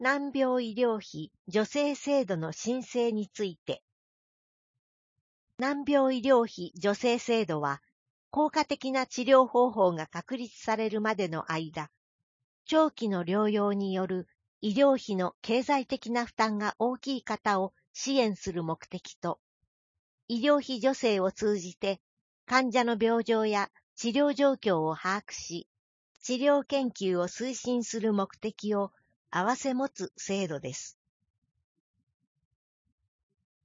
難病医療費助成制度の申請について。難病医療費助成制度は、効果的な治療方法が確立されるまでの間、長期の療養による医療費の経済的な負担が大きい方を支援する目的と、医療費助成を通じて患者の病状や治療状況を把握し、治療研究を推進する目的を併せ持つ制度です。